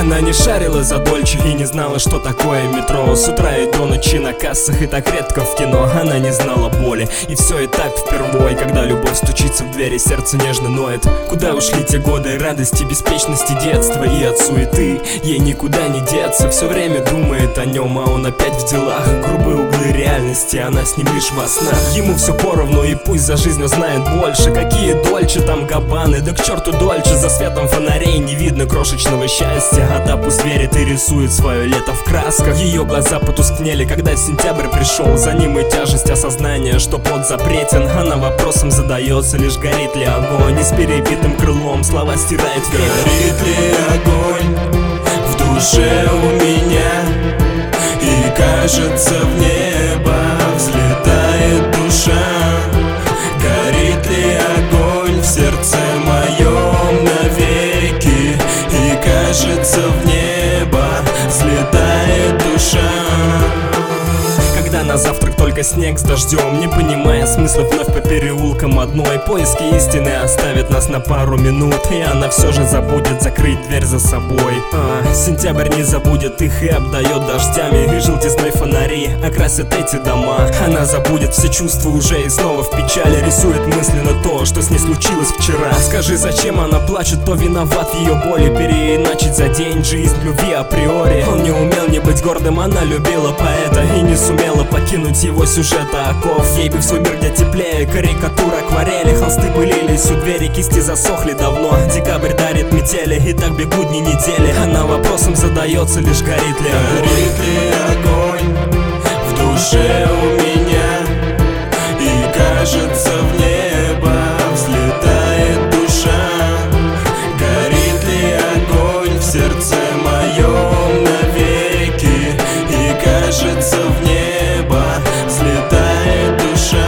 Она не шарила за Дольче и не знала, что такое метро. С утра и до ночи на кассах и так редко в кино. Она не знала боли, и все и так впервой. Когда любовь стучится в двери, сердце нежно ноет. Куда ушли те годы радости, беспечности детства? И от суеты ей никуда не деться. Все время думает о нем, а он опять в делах. Грубые углы реальности, она с ним лишь во снах. Ему все поровну, и пусть за жизнь знает больше. Какие Дольче, там Габбаны, да к черту Дольче. За светом фонарей не видно крошечного счастья. А та пусть верит и рисует свое лето в красках. Ее глаза потускнели, когда сентябрь пришел. За ним и тяжесть осознания, что пот запретен. Она вопросом задается, лишь горит ли огонь. И с перебитым крылом слова стирает время. Горит ли огонь в душе у меня? И кажется, в небо взлетает душа. Горит ли огонь в сердце моем навеки? И кажется, в небо взлетает душа. Когда на завтрак только снег с дождем, не понимая смысла, вновь по переулкам одной. Поиски истины оставят нас на пару минут, и она все же забудет закрыть дверь за собой. Сентябрь не забудет их и обдает дождями. И желтизной фонари окрасят эти дома. Она забудет все чувства уже и снова в печали рисует мысленно то, что с ней случилось вчера. Скажи, зачем она плачет, кто виноват в ее боли? Переиначить за день жизнь любви априори. Он не умел не быть гордым, она любила поэта и не сумела покинуть его сюжета оков. Ей бы в свой мир, где теплее, карикатура, акварели. Холсты пылились у двери, кисти засохли давно. Декабрь дарит метели, и так бегут дни недели. Она вопросом задается, лишь горит ли огонь. Горит ли огонь в душе у меня? И кажется, в небо взлетает душа. Горит ли огонь в сердце моем навеки? И кажется, в небо взлетает душа.